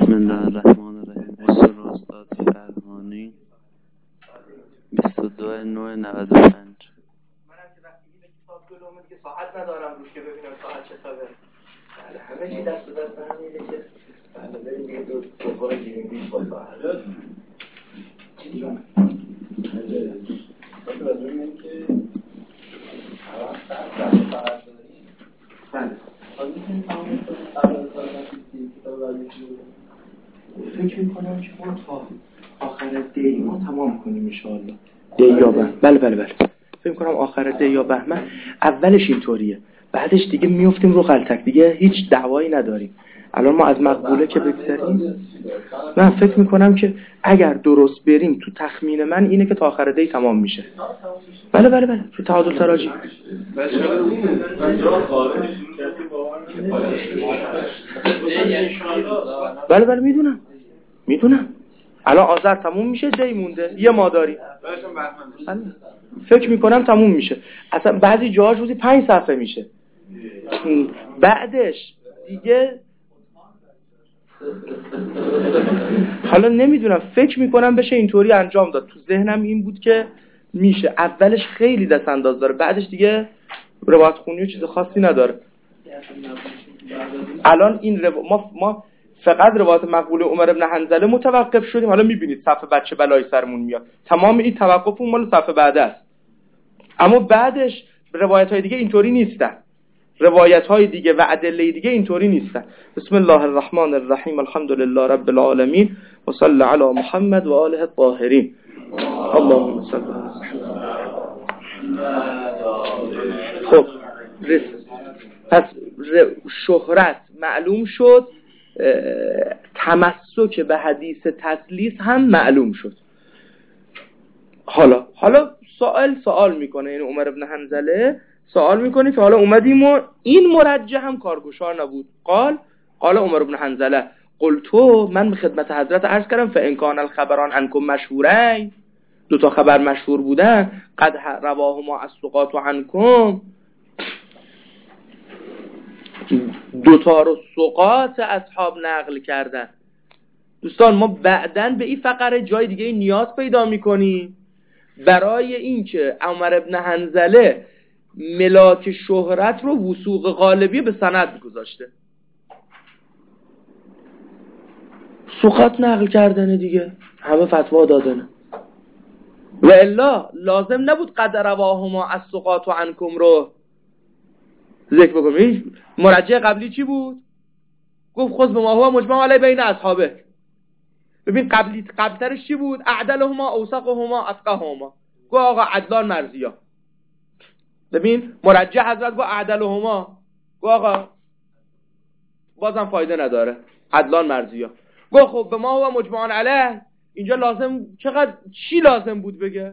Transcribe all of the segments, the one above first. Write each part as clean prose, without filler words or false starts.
بسم الله الرحمن الرحیم. اصول استاد فرهانی 22/9/95. منم که وقتی دیگه کتاب جلومه دیگه ساعت ندارم روش که ببینم ساعت چطوره. بله همه چی دست به دست همینه که بله بریم دیگه دو بار گیریم 20 با ساعت. چی دیگه؟ تو از ببینیم که هر ساعت فقط داریم. بله. حالا می‌تونیم تمام کنیم قبل از کتاب بعدی فکر می‌کنم که ما تا آخر دی ما تمام کنیم ان شاء الله. دی یا بله فکر کنم آخر دی یا بهمن. اولش اینطوریه، بعدش دیگه میافتیم رو غلطک، دیگه هیچ دعوایی نداریم. الان ما از مقبوله که بگذریم، من فکر میکنم که اگر درست بریم تو تخمین من اینه که تا آخر دی تمام میشه. بله تو تعادل تراجی. بله میدونم الان آذر تموم میشه، دی مونده یه ما داریم. فکر میکنم تموم میشه. اصلا بعضی جاها روزی 5 صفحه میشه. بعدش دیگه حالا نمیدونم، فکر میکنم بشه اینطوری انجام داد. تو ذهنم این بود که میشه. اولش خیلی دست انداز داره، بعدش دیگه روایت خونی و چیز خاصی نداره. الان این ما فقط روایت مقبول عمر بن حنظله متوقف شدیم. حالا میبینید صفحه بچه بلای سرمون میاد. تمام این توقف اون مال صفحه بعد است. اما بعدش روایت های دیگه اینطوری نیستن. روایت های دیگه و ادله دیگه اینطوری نیستن. بسم الله الرحمن الرحیم. الحمد لله رب العالمین و صلی علی محمد و آله الطاهرین. اللهم صل علی محمد. خب پس شهرت معلوم شد، تمسک به حدیث تسلیس هم معلوم شد. حالا سوال میکنه، یعنی عمر بن حنظله سوال میکنه که حالا اومدیم و این مرجع هم کارگشار نبود. قال عمر بن حنظله قلتو، من به خدمت حضرت عرض کردم فان کان الخبران عنکم مشهورین، 2 خبر مشهور بودن، قد رواهما الثقات عنکم، 2 رو ثقات اصحاب نقل کردن. دوستان ما بعداً به این فقره جای دیگه نیاز پیدا میکنیم برای اینکه عمر بن حنظله ملاک شهرت رو وثوق غالبی به سند گذاشته. ثقات نقل کردنه دیگه، همه فتوا دادنه. و الا لازم نبود قد رواهما الثقات عنکم رو ذکر بکنیم. مرجع قبلی چی بود؟ گفت خذ بما هو مجمع علی بین اصحابه. ببین قبلترش چی بود؟ اعدلهما اوثقهما اتقاهما. گفت آقا عدلان مرضیا. ببین مرجع حضرت گفت اعدلهما، گفت آقا بازم فایده نداره، عدلان مرضیا. گفت خب بما هو مجمع علیه، اینجا لازم چی لازم بود بگه؟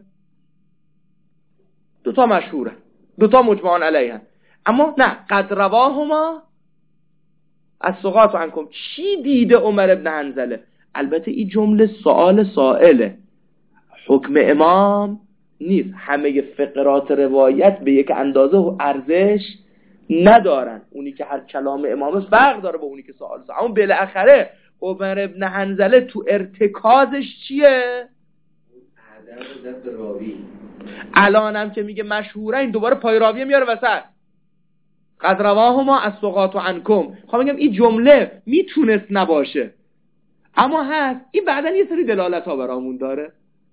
2 مشهوره، 2 مجمع علیه. اما نه، قد رواهما الثقات عنکم. چی دیده عمر بن حنظله؟ البته این جمله سائله، حکم امام نیست. همه فقرات روایت به یک اندازه و ارزش ندارن. اونی که هر کلام امامه فرق داره با اونی که سوال. اما بالاخره عمر بن حنظله تو ارتکازش چیه؟ عدم راوی. الانم که میگه مشهوره، این دوباره پای راویه میاره وسط. قد رواهما الثقات عنکم. خب میگم این جمله میتونست نباشه، اما هست. این بعدن یه سری دلالت ها برامون داره،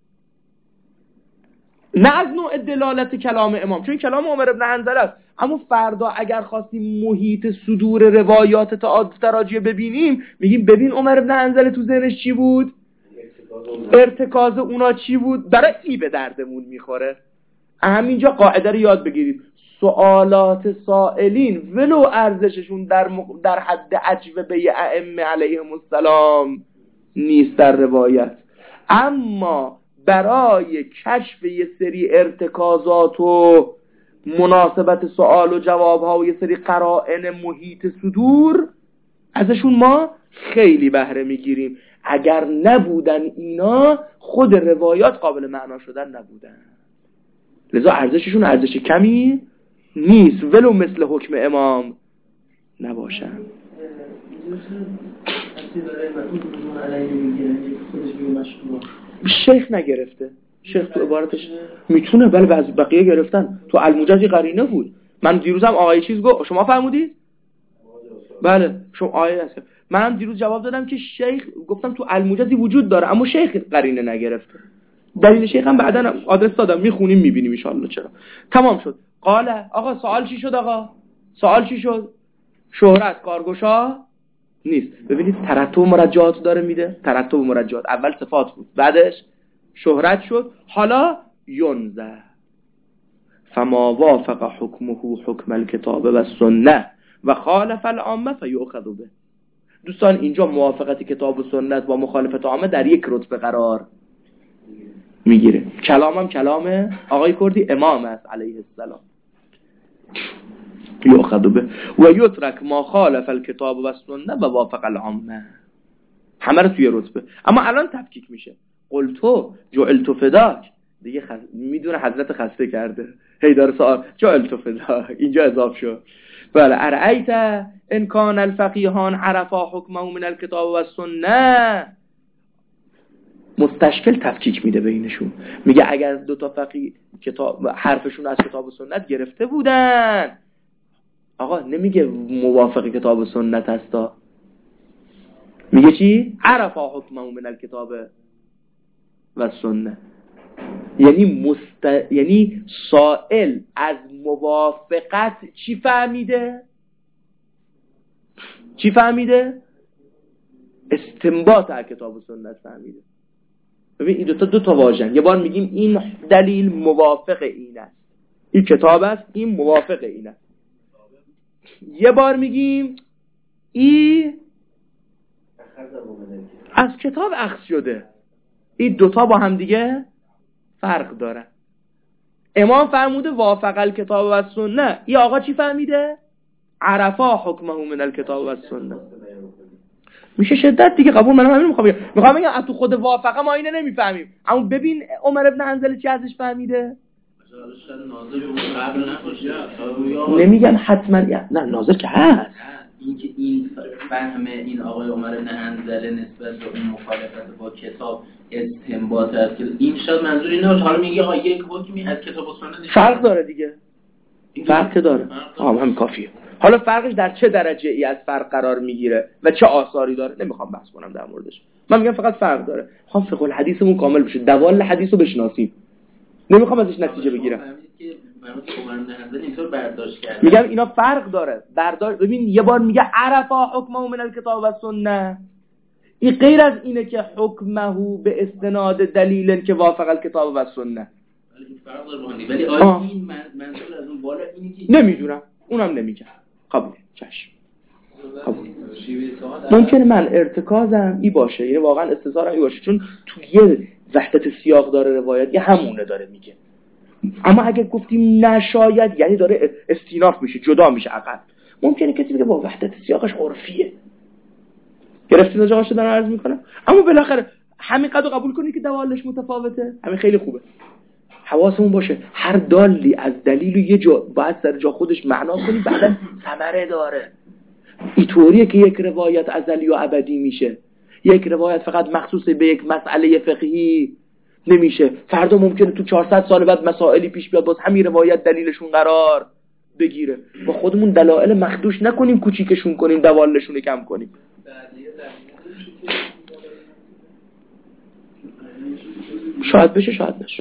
نه از نوع دلالت کلام امام، چون کلام عمر بن حنظله است. اما فردا اگر خواستیم محیط صدور روایات تعادل تراجی ببینیم، میگیم ببین عمر بن حنظله تو ذهنش چی بود، ارتکاز اونا چی بود، برای این به دردمون میخوره. همینجا قاعده رو یاد بگیرید، سوالات سائلین ولو ارزششون در حد اجوبه ائمه علیهم السلام نیست در روایت، اما برای کشف یه سری ارتکازات و مناسبت سوال و جواب ها و یه سری قرائن محیط صدور ازشون ما خیلی بهره میگیریم. اگر نبودن اینا، خود روایات قابل معنا شدن نبودن. لذا ارزششون ارزش کمی نیست، ولو مثل حکم امام نباشن. چیزی داره مجموع علیه میگیره خودش میگه مشروع شیخ نگرفته. شیخ تو عبارتش میتونه، ولی بعضی بقیه گرفتن. تو الموجزی قرینه بود. من دیروزم آقای چیز گفت، شما فرمودید؟ بله شما آیه هست. منم دیروز جواب دادم که شیخ گفتم تو الموجزی وجود داره اما شیخ قرینه نگرفته. دلیل شیخ هم بعداً آدرس دادم، میخونیم میبینیم ان شاءالله. چرا تمام شد. قال آقا سوال چی شد؟ آقا سوال چی شد؟ شهرت کارگشا نیست. ببینید ترتب مرجعات داره میده. ترتب مرجعات اول صفات بود، بعدش شهرت شد، حالا ینزه فما وافق حکمه حکم الکتاب و سنت و خالف العامه فیؤخذ به. دوستان اینجا موافقت کتاب و سنت با مخالفت عامه در یک رتبه قرار میگیره. کلامم کلام آقای کردی امام است علیه السلام. یؤخذ به و یترک ما خالف الکتاب و سنت و وافق العامه. همه رو توی رتبه. اما الان تفکیک میشه. قلتو جعلت فداک، دیگه میدونه حضرت خسته کرده، هی داره سوال جعلت فداک اینجا اضاف شد. بله ارأیت ان کان الفقیهان عرفا حکمه من الکتاب و السنه. مستشکل تفکیک میده بینشون، میگه اگر دو تا فقیه کتاب حرفشون از کتاب و سنت گرفته بودن، آقا نمیگه موافق کتاب و سنت هستا، میگه چی؟ عرفا حکمه من الکتاب و سنت. یعنی سائل از موافقت چی فهمیده؟ چی فهمیده؟ استنباط از کتاب و سنت فهمیده. ببین این دو تا واژن. یه بار میگیم این دلیل موافق این است، این کتاب است، این موافق این است. یه بار میگیم این از کتاب اخذ شده. این دوتا با هم دیگه فرق داره. امام فرموده وافق الکتاب و سنت، این آقا چی فهمیده؟ عرفا حکمه من الکتاب و سنت. میشه شدت دیگه، قبول. منم همین میخوام بگم از تو خود وافقه ما اینو نمیفهمیم، اما ببین عمر ابن حنظله چی ازش فهمیده. نمیگم حتما نه ناظر که هست. این که این فهم این آقای عمر ابن حنظله نسبت به اون مخالفت با کتاب استنباط است که این شاید منظور اینه. حالا میگه ها یک حکمی از کتاب و سنت فرق داره دیگه، فرق داره. هم کافیه. حالا فرقش در چه درجه ای از فرق قرار میگیره و چه آثاری داره نمیخوام بحث کنم در موردش. من میگم فقط فرق داره. میخوام فقه الحدیثمون کامل بشه، دوال حدیثو بشناسیم، نمیخوام ازش نتیجه بگیرم. میگم اینا فرق داره. ببین یه بار میگه عرفا حکمه من الکتاب و سنت، این غیر از اینه که حکمه به استناد دلیل که وافق الکتاب و سنت. ولی فرق داره. ولی آیا این منظور از اون بالا اینه که نمیدونم، اونم نمیگم. قبوله، چشم. ممکنه من ارتکازم ای باشه، یعنی واقعا استظهارم ای باشه، چون تو یه وحدت سیاق داره روایت، یه همونه داره میگه. اما اگه گفتیم نشاید یعنی داره استیناف میشه، جدا میشه عقل. ممکنه کسی بگه با وحدت سیاقش عرفیه. گرفتید از جاهاش دارم عرض میکنم. اما بالاخره همین قدر قبول کنی که دوالش متفاوته، همین خیلی خوبه. حواسمون باشه هر دالی از دلیل یه جا باید سر جا خودش معنا کنی، بعدن ثمره داره. اینطوریه که یک روایت ازلی و ابدی میشه، یک روایت فقط مخصوص به یک مسئله فقهی نمیشه. فردا ممکنه تو 400 سال بعد مسائلی پیش بیاد باز همین روایت دلیلشون قرار بگیره. با خودمون دلایل مخدوش نکنیم، کوچیکشون کنیم، دوالشون کم کنیم. شاید بشه شاید نشه.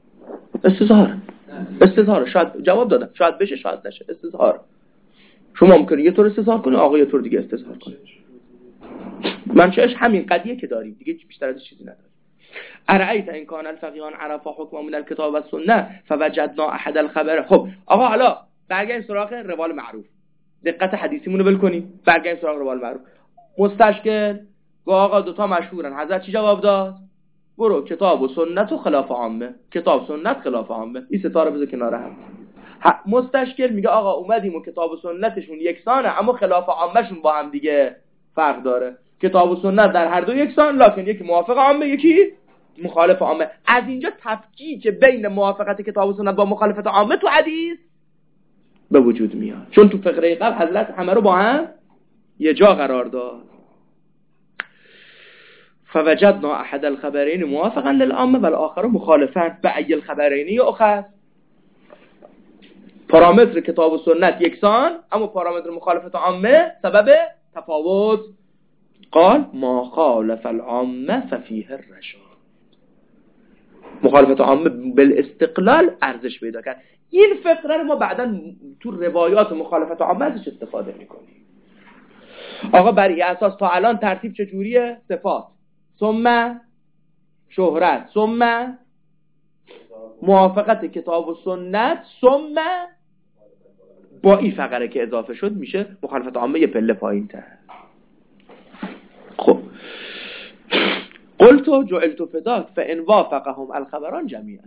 استظهار شاید جواب دادم، شاید بشه شاید نشه. استظهار شما ممکنه یه طور استظهار کنی، آقا یه طور دیگه استظهار کنه. منشأش همین قضیه که داریم دیگه، بیشتر از چیزی نداره. ارأیت ان کان الفقیهان عرفا حکم من الکتاب و سنت فوجدنا احد الخبر. خب آقا حالا برگردیم سراغ روال معروف، دقت حدیثیمون رو بکنیم. برگردیم سراغ روال معروف. مستشکل گفت آقا دوتا مشهورن. حضرت چی جواب داد؟ برو کتاب و سنت و خلاف عامه، کتاب سنت خلاف عامه. این ستا رو بذار کنار هم. مستشکل میگه آقا اومدیم و کتاب و سنتشون یکسانه اما خلاف عامهشون با هم دیگه فرق داره. کتاب و سنت در هر دو یکسان، لکن یکی موافق عامه یکی مخالف عامه. از اینجا تفکیک بین موافقت کتاب و سنت با مخالفت عامه تو حدیث به وجود میاد، چون تو فقره قبل حضرت همه رو با هم یه جا قرار داد. فوجدنا احد الخبرين موافقا للعامه والآخر مخالفا. بأي الخبرين یؤخذ؟ پارامتر کتاب و سنت یکسان، اما پارامتر مخالفت عامه سبب تفاوت. قال ما خالف العامه ففیه الرشاد. مخالفت عامه بالاستقلال ارزش پیدا کرد. این فقره رو ما بعداً تو روایات مخالفت عامه ازش استفاده میکنیم. آقا بر این اساس تا الان ترتیب چجوریه؟ صفات، ثم شهرت، ثم موافقت کتاب و سنت، ثم با این فقره که اضافه شد میشه مخالفت عامه یه پله پایین تر. خب قلت جعلت فداک فان وافقهم الخبران جمیعا.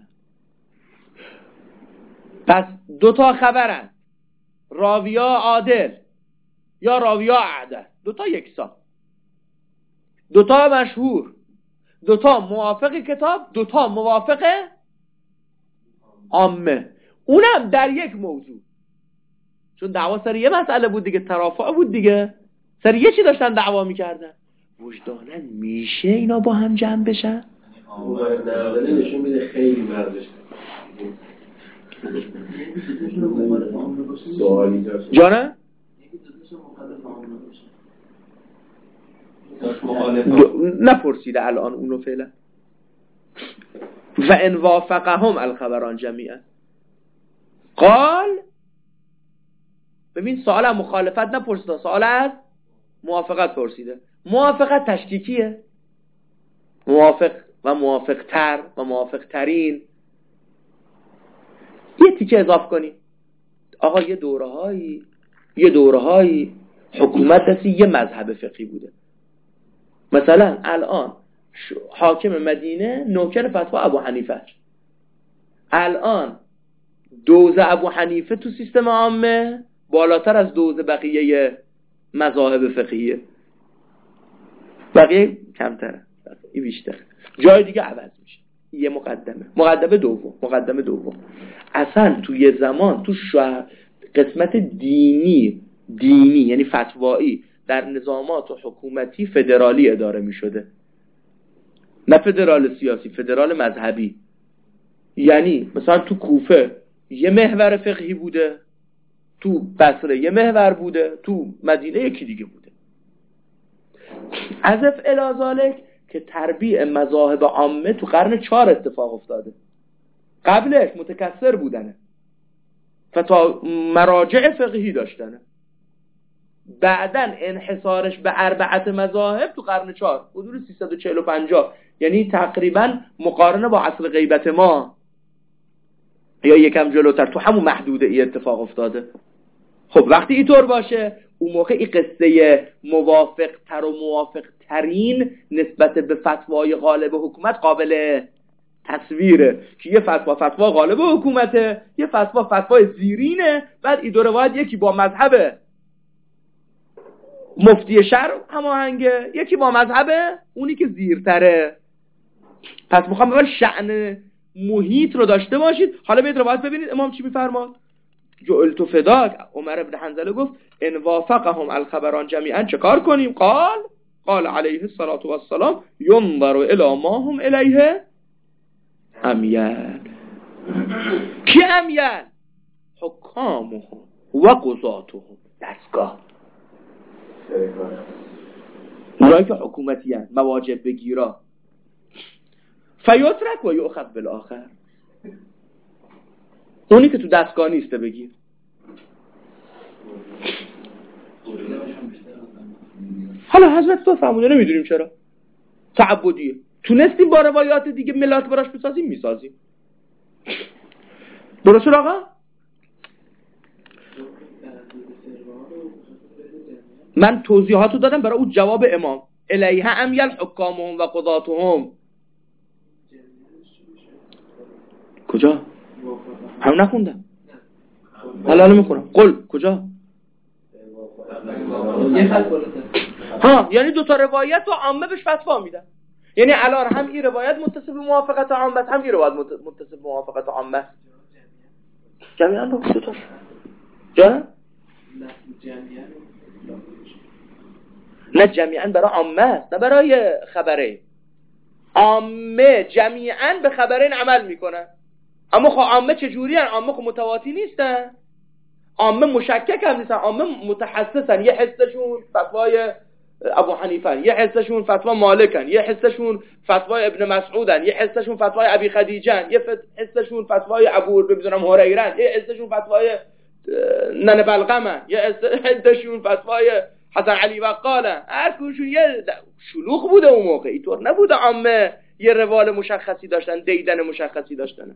پس دوتا خبرن، راویا عادل یا راویا اعدل، دوتا یکسان، دوتا مشهور، دوتا موافق کتاب، دوتا موافق عامه، اونم در یک موضوع. چون دعوا سر یه مسئله بود دیگه، ترافع بود دیگه، سر یه چی داشتن دعوا میکردن. وجدانن میشه اینا با هم جمع بشن؟ نشون میده خیلی مردش سوالی داشت. جانه؟ نپرسیده الان اونو فعلا. و ان وافقهم الخبران جمیعا. قال ببین سوال از مخالفت نپرسیده، سوال از موافقت پرسیده. موافقت تشکیکیه، موافق و موافق تر و موافق ترین. یه تیکه اضافه کنی آقا یه دورهایی حکومت دستی یه مذهب فقهی بوده. مثلا الان حاکم مدینه نوکر فتوا ابو حنیفه، الان دوز ابو حنیفه تو سیستم عامه بالاتر از دوز بقیه مذاهب فقهیه، بقیه کمتره، این بیشتر، جای دیگه عوض میشه. یه مقدمه دوم اصلا تو یه زمان تو قسمت دینی یعنی فتوایی در نظامات و حکومتی فدرالی اداره میشده، نه فدرال سیاسی، فدرال مذهبی. یعنی مثلا تو کوفه یه محور فقهی بوده، تو بصره یه محور بوده، تو مدینه یکی دیگه بوده. عزف الازالک که تربیع مذاهب عامه تو قرن 4 اتفاق افتاده، قبلش متکثر بودنه، فتا مراجع فقهی داشتنه، بعدن انحصارش به 4 مذاهب تو قرن 4 حدود 340-50، یعنی تقریبا مقارنه با عصر غیبت ما یا یکم جلوتر تو همون محدوده ای اتفاق افتاده. خب وقتی اینطور باشه اون موقع این قصه موافق تر و موافق ترین نسبت به فتوای غالب حکومت قابل تصویره که یه فتوا غالب حکومته، یه فتوای زیرینه، بعد این دو روایت یکی با مذهب مفتی شرع هماهنگه، یکی با مذهب اونی که زیرتره. پس میخوام بگم شأن محیط رو داشته باشید. حالا بیاید روایت ببینید امام چی میفرماد. جعلت فداک، عمر بن حنظله گفت ان وافقهم الخبران جمیعا چه کار کنیم؟ قال علیه الصلاة والسلام ينظر الی ما هم الیه امیل. کی امیل؟ حکامهم و قضاتهم، دستگاه، اونایی که حکومتی هست، مواجب بگیرا. فیترک و یؤخذ بالآخر، اونی که تو دستگاه نیسته بگیر. حالا حضرت تو فهمونه، نمیدونیم چرا تعبدیه. تونستیم با روایات دیگه ملات براش بسازیم، میسازیم. درست شد آقا؟ من توضیحاتو دادم برای اون جواب امام الیه امیل حکامهم و قضاتهم. کجا؟ هم نخوندم، حالا میخونم. قل کجا؟ ها، یعنی دوتا روایت و عامه بهش فتوا میدن. یعنی الان هم این روایت متصل به موافقت عامه، هم این روایت متصل به موافقت عامه. جمعیاً رو دوتا جا؟ نه جمعیاً برای عامه است، نه برای خبره. عامه جمیعا به خبرین عمل میکنن. اما خب عامه چجوری هن؟ عامه خب متواتی نیستن، عامه مشکک هم نیستن، عامه متحسسن. یه حسشون فتوای ابو حنیفه، یه حسشون فتوا مالکن، یه حسشون فتوای ابن مسعودن، یه حسشون فتوای ابی خدیجن، یه حسشون فتوای ابو ببینم هریرن، یه حسشون فتوای ننه بلغمن، یه حسشون فتوای حسن علی وقالن. هر کدومشون یه شلوغ بوده اون موقع، اینطور نبوده عامه یه روال مشخصی داشتن، دیدن مشخصی داشتن.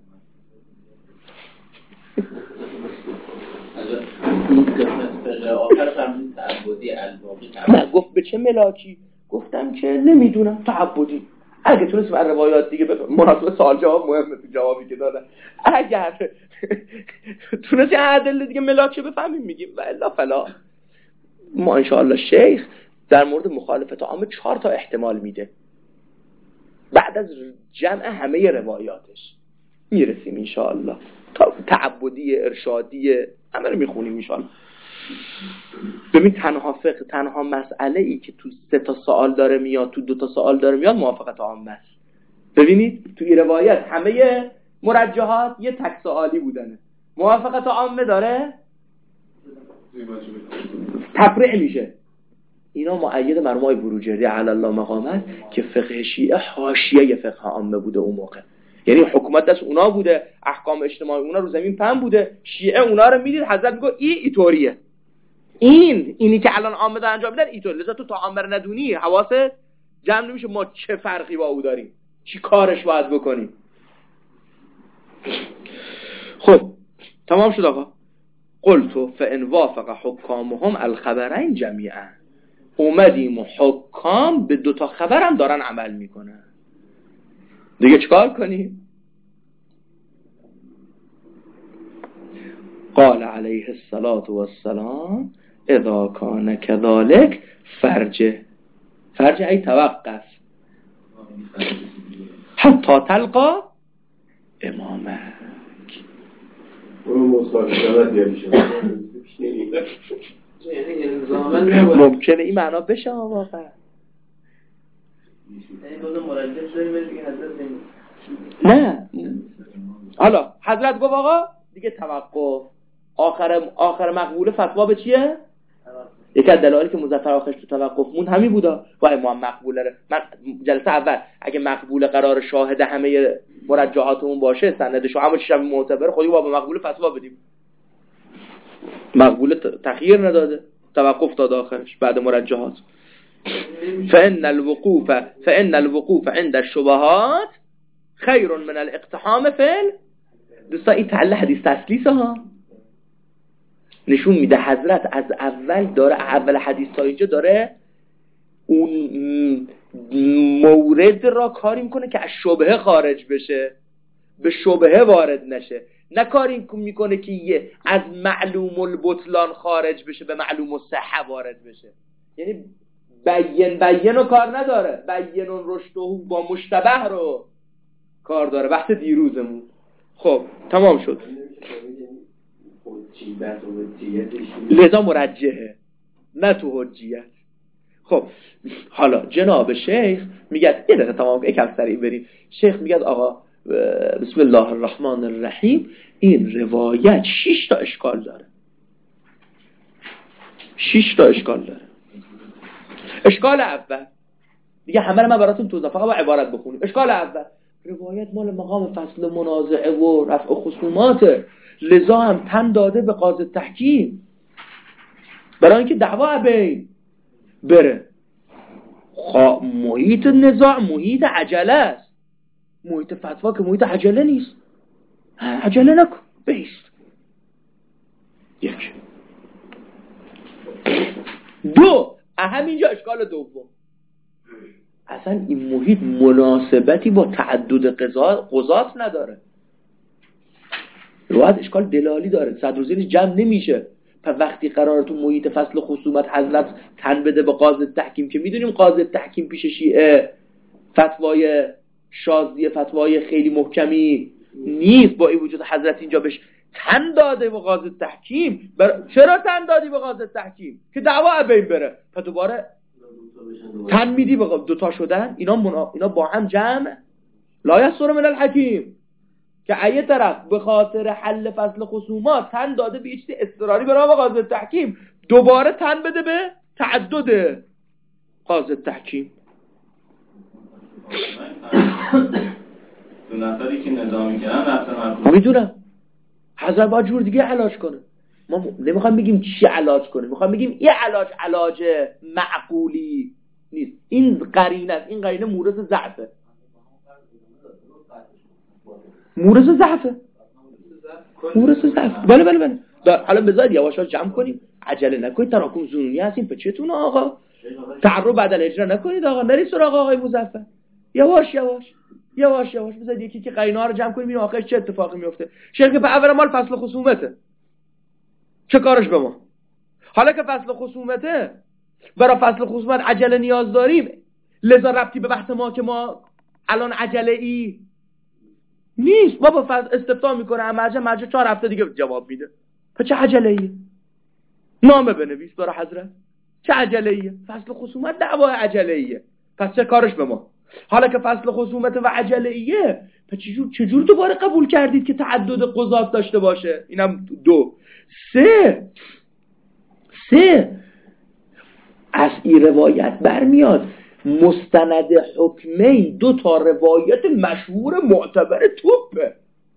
این قسمت فقه آخر فرمودید تعبدی الباقی. نه گفت به چه ملاکی؟ گفتم که نمیدونم تعبدی. اگه تونستیم از روایات دیگه مناسب سوال جواب مهمه تو جوابی که دادن، اگر تونستیم ادله دیگه ملاکی بفهمیم میگیم، و الا فلا. ما انشاءالله شیخ در مورد مخالفت عامه 4 تا احتمال میده بعد از جمع همه روایاتش میرسیم انشاءالله. تا تعبدی، ارشادی، همه رو میخونیم انشاءالله. ببین تنها فقه، تنها مسئله ای که تو 3 تا سوال داره میاد، تو 2 تا سوال داره میاد، موافقت عامه است. ببینید تو این روایت همه مرجحات یه تک سوالی بودنه، موافقت عامه داره تفریع میشه. اینا مؤید مرحوم بروجردی علی الله مقامت که فقه شیعه حاشیه فقه عامه بوده اون موقع، یعنی حکومت دست اونا بوده، احکام اجتماعی اونا رو زمین پهن بوده، شیعه اونا رو میدید، حضرت میگه اینطوریه، اینی که الان عامه دارن انجام میدن اینطوری، لذا تو تا عامه رو ندونی حواست جمع نمیشه ما چه فرقی با او داریم، چی کارش باید بکنیم. خب تمام شد آقا. قلتو فان وافق حکامهم الخبرین جمیعا، اومدیم و حکام به 2 تا خبرم دارن عمل میکنن، دیگه چکار کنیم؟ قال علیه الصلاة والسلام اذا کان كذلك فرجه ای توقف حتی تلقا امامک. اون مصاحبت یادی شد ممکنه این معنا بشه واقعا. نه حالا حضرت گفت آقا دیگه توقف، آخر مقبول فتوا به چیه؟ یکی از دلایلی که مظفر آخرش تو توقف موند همین بودا. وای ما مقبوله، من جلسه اول اگه مقبول قرار شاهد همه مرجحاتمون باشه، سندش همون چیزا معتبر، خودی با مقبول فتوا بدیم. مقبول تخییر نداده، توقف داد آخرش بعد مرجحات. فإن الوقوف عند الشبهات خیر من الاقتحام فی دوستا. این تعلیل حدیث تسلیسه ها، نشون میده حضرت از اول داره، اول حدیث تا اینجا داره اون مورد را کاری میکنه که از شبهه خارج بشه، به شبهه وارد نشه، نه کاری میکنه که یه از معلوم البطلان خارج بشه به معلوم الصحه وارد بشه. یعنی بیین رو کار نداره، بیین رشدو با مشتبه رو کار داره. بحث دیروزمون خب تمام شد، لذا مرجحه نه تو حجیت. خب حالا جناب شیخ میگه یه دقیقه تمام یکم سریع بریم. شیخ میگه آقا بسم الله الرحمن الرحیم، این روایت 6 تا اشکال داره. 6 تا اشکال داره. اشکال اول دیگه همه رو من براتون توضیح فقط با عبارت بخونیم. اشکال اول، روایت مال مقام فصل منازعه و رفع خصوماته، لذا هم تن داده به قاضی تحکیم برای اینکه دعوا بین بره. محیط نزاع محیط عجله است، محیط فتوا که محیط عجله نیست. عجله نکن، بیست. یک. دو، همینجا اشکال دوم، اصلا این محیط مناسبتی با تعدد قضات نداره. روایت اشکال دلالی داره، صدر و زیرش جمع نمیشه. پس وقتی قراره تو محیط فصل خصومت حضرت تن بده به قاضی تحکیم، که میدونیم قاضی تحکیم پیش شیعه فتوای شاذیه، فتوای خیلی محکمی نیست، با این وجود حضرت اینجا بهش تن داده به قاضی تحکیم. چرا تن دادی به قاضی تحکیم؟ که دعوا بین بره. پس دوباره تن میدی به دوتا شدن، اینا با هم جمع لا یسر من الحکیم، که ایه طرف به خاطر حل فصل خصومات تن داده به چیز اضطراری برای قاضی التحکیم، دوباره تن بده به تعدد قاضی التحکیم. دو نفری که نظامی کردن رفتن محکوم. میدونم حضرت باید جور دیگه علاج کنه. ما نمیخوام بگیم چی علاج کنه، میخوام بگیم این علاج معقولی نیست. این قرینه است، این قرینه مورث ضعفه. مورث ضعفه. بله. حالا بذارید یواشا جمع کنیم، عجله نکنید، تراکم ظنونی هستیم به چتونه آقا، تعرض بدل اجرا نکنید آقا، نرید سراغ آقای مظفر. یواش بذارید یکی که قرینه‌ها رو جمع کنیم ببینیم آخرش چه اتفاقی میفته. شرک به اول مال فصل خصومته، چه کارش به ما؟ حالا که فصل خصومته، برای فصل خصومت عجله نیاز داریم، لذا ربطی به بحث ما که ما الان عجله ای نیست. ما با فصل استفتاء میکنه مرجع 4 هفته دیگه جواب میده. پس چه عجله ایه؟ نامه بنویس برای حضرت، چه عجله ایه؟ فصل خصومت دعوای عجله ایه، پس چه کارش به ما؟ حالا که فصل خصومت و عجله ایه، پس چجور دوباره قبول کردید که تعدد قضات داشته باشه؟ اینم 2. 3 از این روایت برمیاد مستند حکمین، 2 تا روایت مشهور معتبر توپه.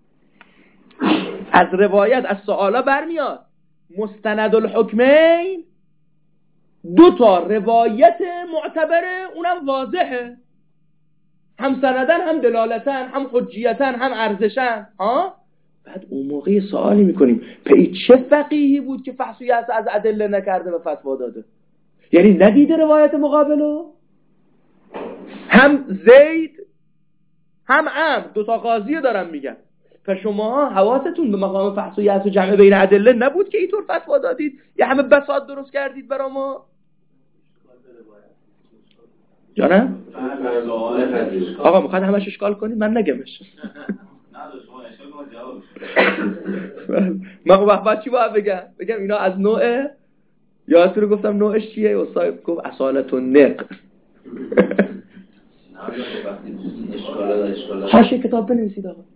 از روایت از سؤالا برمیاد مستند الحکمین، 2 تا روایت معتبره، اونم واضحه، هم سندن هم دلالتن هم حجیتن هم ارزشن. بعد اون موقع سوالی میکنیم پی چه فقیهی بود که فحص از ادله نکرده و فتوا داده؟ یعنی ندیده روایت مقابلو؟ هم زید هم عمرو 2 تا قاضی دارم میگن. پس شما حواستون به مقام فحص و جمع بین ادله نبود که اینطور فتوا دادید؟ یه همه بساط درست کردید برا ما؟ جانم؟ آقا میخواد همش اشکال کنید؟ من نگمش. من وقت چی باید بگم اینا از نوع، یادتون رو گفتم نوعش چیه؟ استاد گفت اصالت و نق. حاشیه کتاب بنویسید آقا،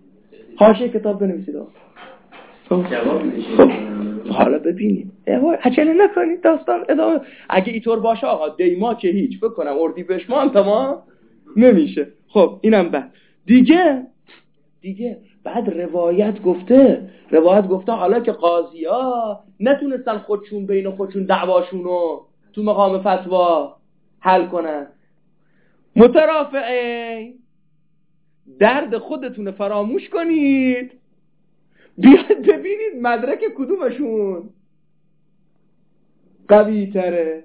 حالا ببینیم. عجله نکنید، داستان ادامه. اگه اینطور باشه آقا دیما که هیچ، فکر کنم اردیبهشت ما هم تمام نمیشه. خب اینم بعد دیگه بعد روایت گفته حالا که قاضی ها نتونستن خودشون بین خودشون دعواشونو تو مقام فتوا حل کنن، مترافعین درد خودتون فراموش کنید، بیاد ببینید مدرک کدومشون قوی تره.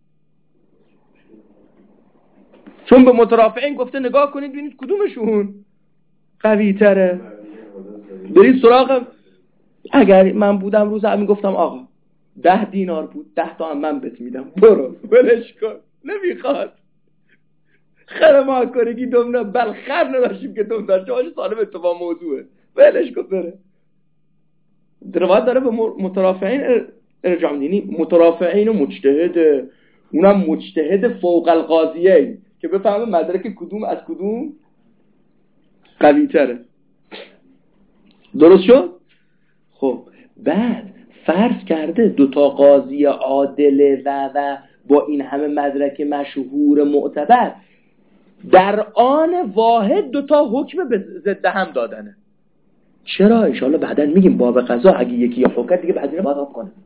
چون به مترافعین گفته نگاه کنید ببینید کدومشون قوی تره. برید سراغ. اگر من بودم روز همین گفتم آقا 10 دینار بود، 10 تا هم من بهت میدم، برو ولش کن، نمیخواد خر ما کنگی دوم نه، بل خر نداشتیم که دوم داشته باشه، سالم اتفاق موضوعه، ولش کن بره. روایت داره به مترافعین ارجاع میدینی، مترافعین و مجتهده، اونم مجتهد فوق القاضیه که بفهمه مدرک کدوم از کدوم قوی تره. درست شد؟ خب بعد فرض کرده 2 تا قاضی عادل و با این همه مدرک مشهور معتبر در آن واحد 2 تا حکم به ضد هم دادنه. چرا؟ انشاءالله بعداً میگیم باب قضا اگه یکی یا حکم دیگه بعد اینو باید حکم کنه.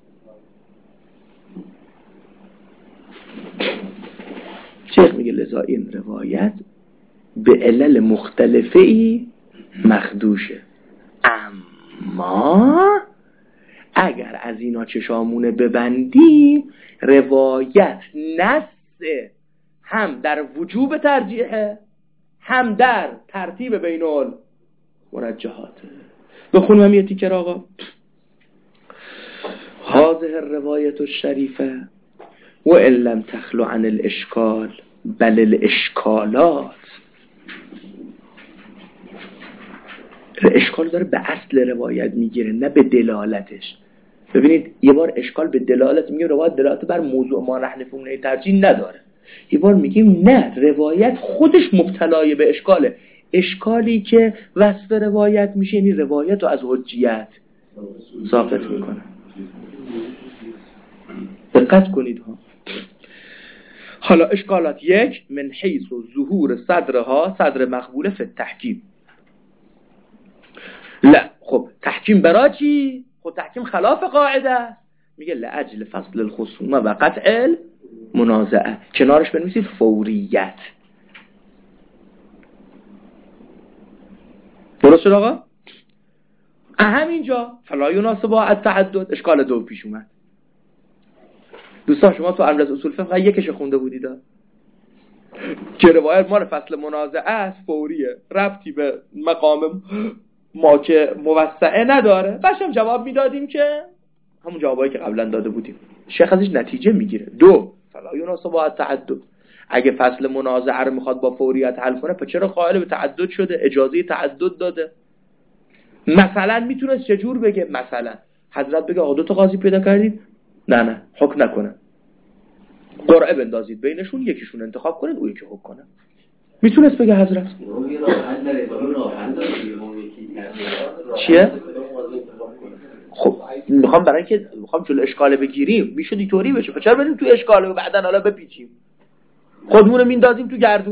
شیخ میگه لذا این روایت به علل مختلفی مخدوشه، اما اگر از اینا چشامونه ببندیم روایت نص هم در وجوب ترجیحه هم در ترتیب بین المرجحات. بخونم هم یه تیکر آقا. هذه الروایت الشریفه و ان لم تخلو عن الاشکال بل الاشکالات. اشکال داره به اصل روایت میگیره نه به دلالتش. ببینید یه بار اشکال به دلالت میگه، روایت دلالت بر موضوع ما نحن فهمونه ترجیح نداره، یه بار میگیم نه، روایت خودش مبتلای به اشکاله. اشکالی که وصف روایت میشه یعنی روایت رو از حجیت ساقط میکنه. دقت کنید ها. حالا اشکالات 1 من حیث و ظهور صدرها، صدر مقبوله فی التحکیم. لا خب تحکیم برای چی؟ خب تحکیم خلاف قاعده است. میگه لاجل فصل الخصومه و قطع المنازعه. کنارش بنویسید فوریت. درست شد آقا؟ همینجا فلا یناسب التعدد. اشکال 2 پیش اومد. دوستان شما تو امر از اصول فقه یکش خونده بودید که روایت مال فصل منازعه است، فوریه، ربطی به مقام ما که موسعه نداره. باشم جواب میدادیم که همون جوابایی که قبلا داده بودیم. شیخ ازش نتیجه میگیره. 2 فلا یناسب التعدد. اگه فصل منازعه رو میخواد با فوریت حل کنه پس چرا قائل به تعدد شده؟ اجازه تعدد داده. مثلا میتونه چجور بگه؟ مثلا حضرت بگه آقا 2 تا قاضی پیدا کردید، نه حکم نکنه، قرعه بندازید بینشون، یکیشون انتخاب کنید او یکی حکم کنه. میتونست بگه حضرت. چیه؟ خب برای اینکه میخوام جلو اشکال بگیریم میشد اینطوری بشه. چرا بریم تو اشکال و بعدن حالا بپیچیم؟ خودمون رو میندازیم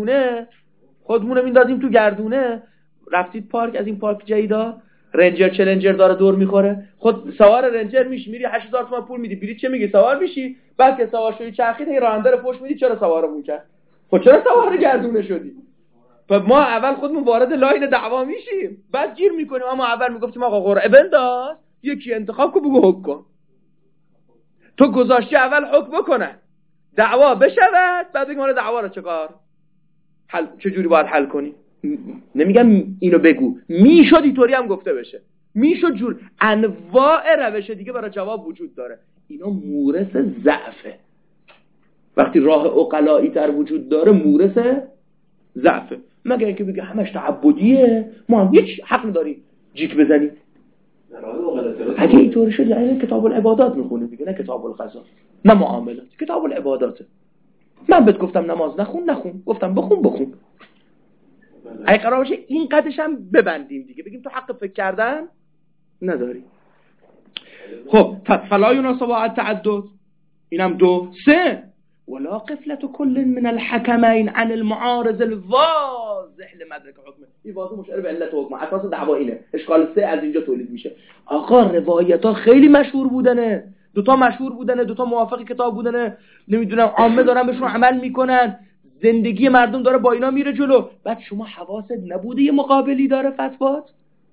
تو گردونه. رفتید پارک، از این پارک جدیدا رنجر چلنجر داره دور میخوره، خود سوار رنجر میشی، میری 8000 تومان پول میدی، بلیط چه میگی سوار میشی، بعد که سوار شدی چرخید هی راننده رو فوش میدی چرا سوارمون کرد؟ خب چرا سوار گردونه شدی؟ خب ما اول خودمون وارد لاین دعوا میشیم، بعد گیر میکنیم. اما اول میگفتیم آقا قرعه بنداز، یکی انتخاب کن بگو حکم کن. تو گذاشتی اول حکم بکنه، دعوا بشود، بعد بگیم حالا دعوا رو چجوری باید حل کنی؟ نمیگم اینو بگو، میشد اینطوری هم گفته بشه، میشد جور انواع روش دیگه برای جواب وجود داره. اینا مورث ضعفه. وقتی راه عقلایی تر وجود داره مورث ضعفه. مگر اینکه بگه همش تعبدیه، ما هم هیچ حق نداری جیک بزنیم. اگه اینطوری شد یعنی کتاب العبادات میخونیم دیگه، نه کتاب القضا، نه معاملات، کتاب العباداته. من بهت گفتم نماز نخون، گفتم بخون. اگه قرار باشه این قدش هم ببندیم دیگه، بگیم تو حق فکر کردن نداری. خب فلا یناسب التعدد. اینم 2. 3 ولا قفلة كل من الحكمين عن المعارض الواضح لمدرك حكمه. این واضح مشعر به علت حکم. اساس دعوا اینه. اشکال 3 از اینجا تولید میشه. آقا روایت ها خیلی مشهور بودنه، 2 تا مشهور بودنه، 2 تا موافق کتاب بودنه، نمیدونم عامه دارن بهشون عمل میکنن، زندگی مردم داره با اینا میره جلو. بعد شما حواست نبوده یه مقابلی داره فتوات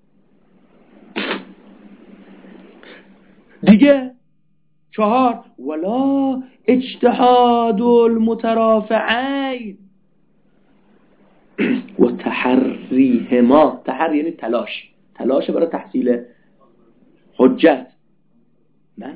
دیگه. 4 ولا اجتهاد المترافعین و تحریهما. تحری یعنی تلاش برای تحصیل حجت. نه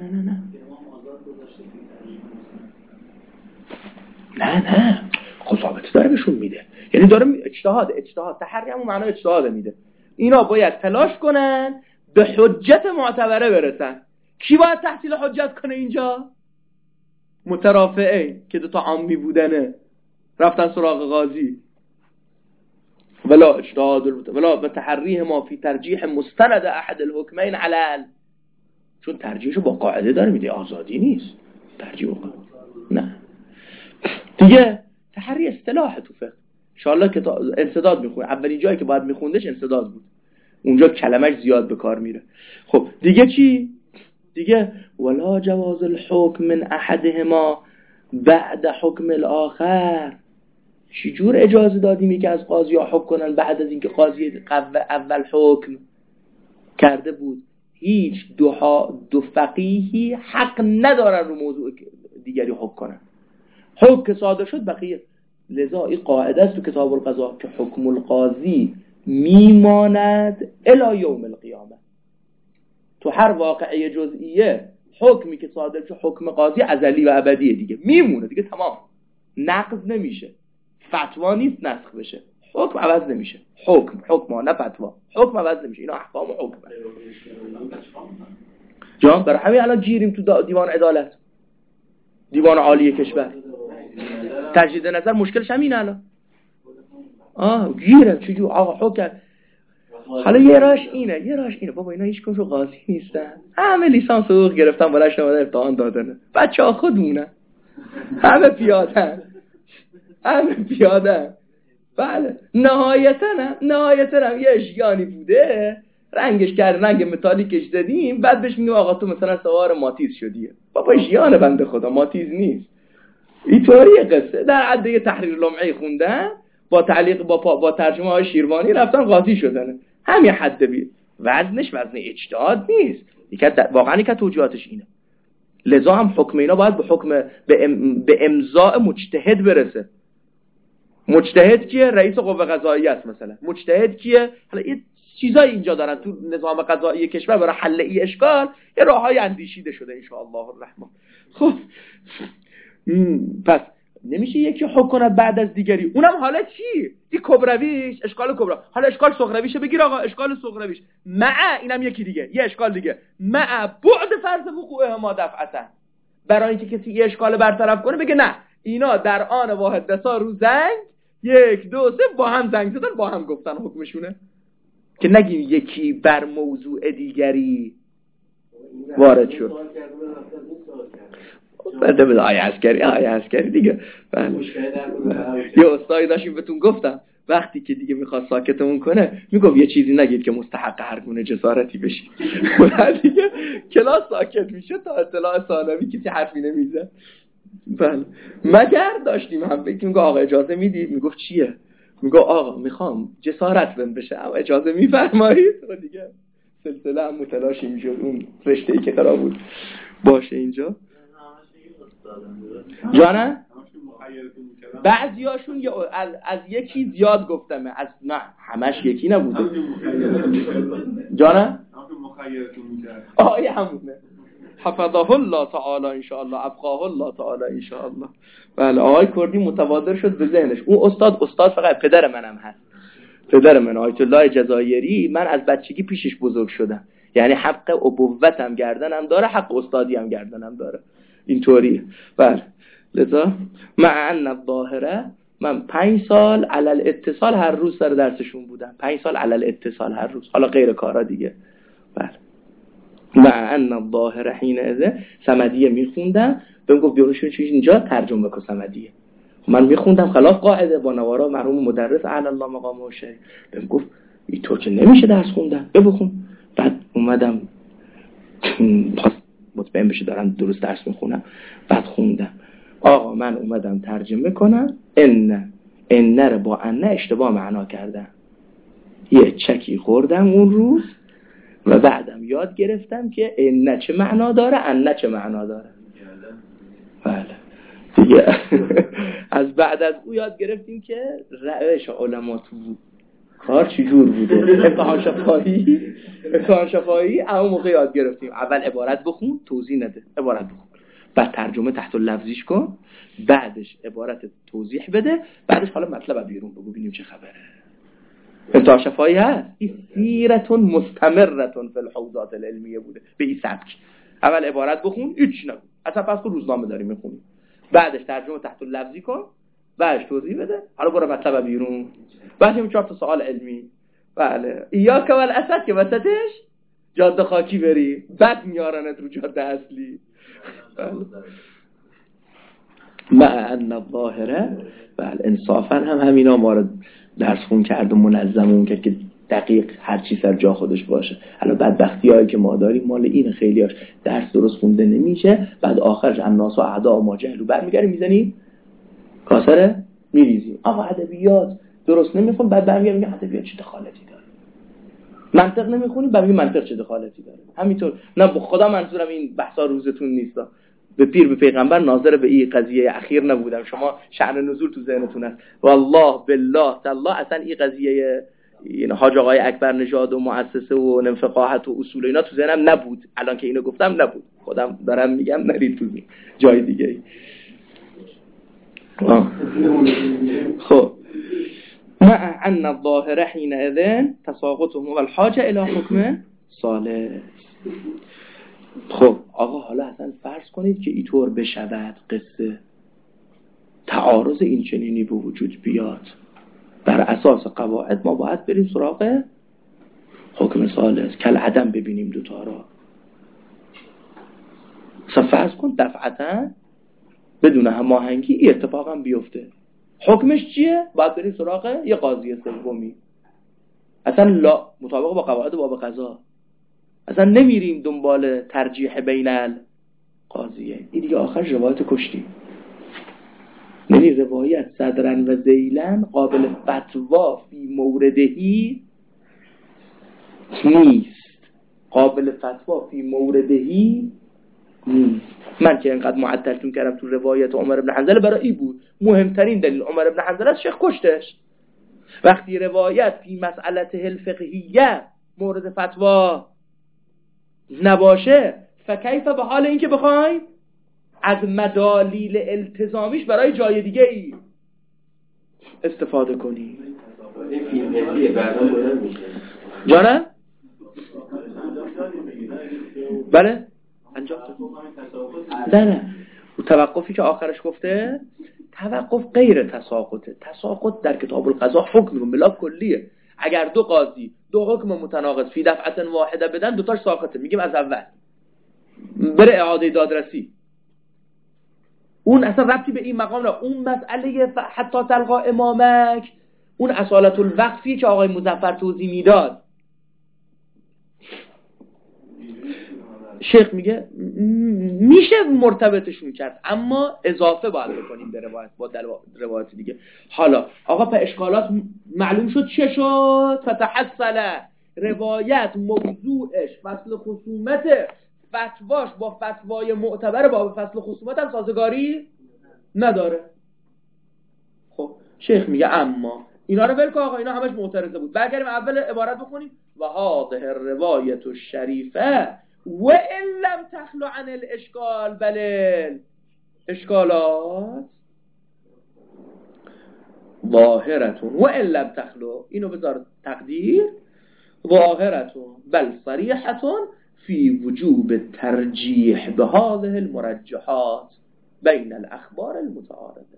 خب ثابت داره بهشون میده، یعنی داره اجتهاد تحری همون معنای اجتهاد میده. اینا باید تلاش کنن به حجت معتبره برسن. کی باید تحصیل حجت کنه اینجا؟ مترافعین که 2 تا عامی بودنه رفتن سراغ قاضی. ولا اجتهاد ولا بتحریه ما فی ترجیح مستند احد الحکمین علل. چون ترجیحشو با قاعده داره میده، آزادی نیست ترجیح با قاعده. نه دیگه تحری اصطلاح تو فقه. ان شاء الله که انسداد میخونه. اولین جایی که باید میخوندش انسداد بود، اونجا کلمش زیاد به کار میره. خب دیگه چی؟ دیگه ولا جواز الحکم من احدهما بعد حکم الاخر. چجور اجازه دادیم که از قاضی ها حکم کنن بعد از اینکه قاضی اول حکم کرده بود؟ هیچ دو فقیهی حق ندارن رو موضوع دیگری حکم کنن. حکم که صادر شد بقیه. لذا این قاعده است تو کتاب القضا که حکم القاضی میماند الی یوم القیامه. تو هر واقعه جزئیه حکمی که صادر شد حکم قاضی ازلی و ابدیه دیگه، میمونه دیگه، تمام، نقض نمیشه. فتوا نیست نسخ بشه، حکم عوض نمیشه. حکم نه فتوا، حکم عوض نمیشه. اینا احکام حکم جان. برای همین الان گیریم تو دیوان عدالت، دیوان عالی کشور. تجدید نظر مشکلش همینه الان. گیره چجور آقا حکم. حالا یه راش اینه بابا اینا هیچ کدوم قاضی نیستن، همه لیسانس حقوق گرفتن بلش نمادن امتحان دادن، بچه‌ها خودمونه، همه پیادن. بله نهایتاً یه اشیانی بوده رنگش کرده، رنگ متالیکش دادیم، بعد بهش میگیم آقا تو مثلا سوار ماتیز شدیه. بابا اشیانه بنده خدا، ماتیز نیست. اینطوریه قصه. در عده تحریر لمعی خوندن با تعلیق با ترجمه های شیروانی رفتن قاضی شدن. همین حد بی وزنش وزن اجتهاد نیست، واقعا یک توجیهاتش اینه. لذا هم حکم اینا باید به حکم به امضاء مجتهد برسه. مجتهد کیه؟ رئیس قوه قضاییه است مثلا. مجتهد کیه؟ حالا یه چیزایی اینجا دارن تو نظام قضایی کشور برای حل این اشکال یه راههای اندیشیده شده ان شاء الله الرحمن. خب پس نمیشه یکی حکم کند بعد از دیگری. اونم حالا چی؟ این کبرویش اشکال کبرا، حالا اشکال صغرویشه بگیر آقا، اشکال صغرویش اینم یکی دیگه، یه اشکال دیگه بعد فرض وقوعه ما دفعتا، برای اینکه کسی یه اشکال برطرف کنه بگه نه اینا در آن واحد دسا رو زنگ 1 2 3 با هم زنگ زدن با هم گفتن حکمشونه، که نگیم یکی بر موضوع دیگری وارد شد. بده بده آیه عسکری دیگه. یه استادی داشتیم بهتون گفتم وقتی که دیگه میخواد ساکتمون کنه میگفت یه چیزی نگید که مستحق هر گونه جسارتی بشی. بعد دیگه کلاس ساکت میشه تا اطلاع ثانوی کسی حرفی نمیزه. بله مگر داشتیم هم فکر میگه آقا اجازه میدید؟ میگفت چیه؟ میگه آقا میخوام جسارت بهم بشه اما اجازه میفرمایید؟ و دیگه سلسله هم متلاشی میشد اون رشته‌ای که قرار بود باشه اینجا. جانه؟ بعضیاشون از یکی زیاد گفتم، از نه همش یکی نبوده. جانه؟ آیه همونه. حفظه الله تعالی ان شاء الله، ابقاه الله تعالی ان شاء الله. بله آقای کردی متبادر شد به ذهنش. اون استاد فقط پدر منم هست. پدر من آیت الله جزایری، من از بچگی پیشش بزرگ شدم، یعنی حق ابوتم گردنم داره، حق استادی هم گردنم داره، اینطوریه. بله لذا مع ان الظاهره من 5 سال علی الاتصال هر روز سر درسشون بودم، 5 سال علی الاتصال هر روز، حالا غیر کارا دیگه. بله مع ان الظاهره حین اذ صمدیه میخوندم، بهم گفت بیارشون چیز اینجا ترجمه بکن صمدیه. من میخوندم خلاف قاعده با نوارا، مرحوم مدرس اعلی الله مقامه و شریف بهم گفت اینطور که نمیشه درس خوندن، بخون. بعد اومدم مطمئن بشه دارم درست درس میخونم، بعد خوندم آقا من اومدم ترجمه کنم ان رو با ان اشتباه معنا کردم، یه چکی خوردم اون روز و بعدم یاد گرفتم که ان چه معنا داره ان چه معنا داره. بله دیگه از بعد از او یاد گرفتیم که روش علما تو کار چجور بوده. امتحان شفاهی اون موقع یاد گرفتیم اول عبارت بخون توضیح نده، عبارت بخون بعد ترجمه تحت اللفظیش کن، بعدش عبارت توضیح بده، بعدش حالا مطلب بیرون بگو ببینیم چه خبره. امتحان شفاهی هست این سیرتون مستمرتون فی الحوزات العلمیه بوده به این سبک. اول عبارت بخون هیچ نگو، اصلا پس تو روزنامه داری میخونی، بعدش ترجمه تحت اللفظی کن، بعدش توضیح بده، حالا برو مطلب بیرون، بعدش هم 4 تا سوال علمی. بله ایاک والاسد که وسطش جاده خاکی بری، بعد میارنت رو جاده اصلی. مع ان الظاهره بله انصافا هم همینا ما رو درس خون کرد و منظمون کرد که دقیق هر چی سر جا خودش باشه. حالا بدبختیایی که ما داریم مال این، خیلیاش درس درست خونده نمیشه، بعد آخرش الناس و اعداء ما جهلوا برمیگردیم میزنیم کاسره میریزیم. آقا ادبیات درست نمیخون، بعد برمیگردیم میگه ادبیات چه دخالتی داره، منطق نمیخونیم بعد میگه منطق چه دخالتی داره. همینطور نه خدا منظورم این بحثا روزتون نیست، به پیر به پیغمبر ناظر به این قضیه اخیر نبودم، شما شأن نزول تو ذهنتون است. والله بالله تعالی اصلا این قضیه این حاج آقای اکبر نژاد و مؤسسه و نفقاهت و اصول اینا تو ذهنم نبود، الان که اینو گفتم نبود، خودم دارم میگم نرید تو جای دیگه. خب مع ان الظاهر حين اذن تساقطهم والحاجه الى حکم صالح. خب آقا حالا اصلا فرض کنید که اینطور بشود قصه، تعارض این چنینی به وجود بیاد، بر اساس قواعد ما باید بریم سراغ حکم ثالث کل عدم ببینیم دوتا را. اصلا فرض کن دفعتا بدون هماهنگی این اتفاق هم بیفته، حکمش چیه؟ باید بریم سراغ یه قاضی سومی، اصلا مطابق با قواعد باب قضا، اصلا نمیریم دنبال ترجیح بین القاضیه. این دیگه آخرش روایت کشتی. یعنی روایت صدرن و ذیلن قابل فتوا فی موردهی نیست، قابل فتوا فی موردهی نیست. من که اینقدر معطلتون کردم تو روایت عمر بن حنظله برای این بود مهمترین دلیل عمر بن حنظله از شیخ کشتش. وقتی روایت فی مسئلته الفقهیه مورد فتوا نباشه فکیف به حال این که بخوایم از مدالیل التزامیش برای جای دیگه ای استفاده کنیم. این فیلم هندیه بعدا بلند میشه جانم؟ بله؟ انجام نه توقفی که آخرش گفته توقف غیر تساقطه. تساقط در کتاب القضا حکم بلا کلیه. اگر دو قاضی دو حکم متناقض فی دفعه واحده بدن دوتاش ساقطه، میگیم از اول بره اعاده دادرسی. اون اصلا ربطی به این مقام نه. اون مسئله حتی تلقا امامک اون اصالت الوقفی که آقای مظفر توضیح میداد، شیخ میگه میشه مرتبطشون کرد اما اضافه باید بکنیم به روایت با روایت دیگه. حالا آقا په اشکالات معلوم شد چه شد؟ فتحصل روایت موضوعش فصل خصومت فتواش با فتوای معتبر با فصل خصومت هم سازگاری نداره. خب شیخ میگه اما اینا رو ول کن آقا، اینا همش معترضه بود. برگردیم اول عبارت بخونیم و هذه الروایت الشریفه و ان لم تخلو عن الاشکال بل اشکالات ظاهرتون و ان لم تخلو، اینو بذار تقدیر ظاهرتون بل صریحتون فی وجوب ترجیح به هذه المرجحات بین الاخبار المتعارضه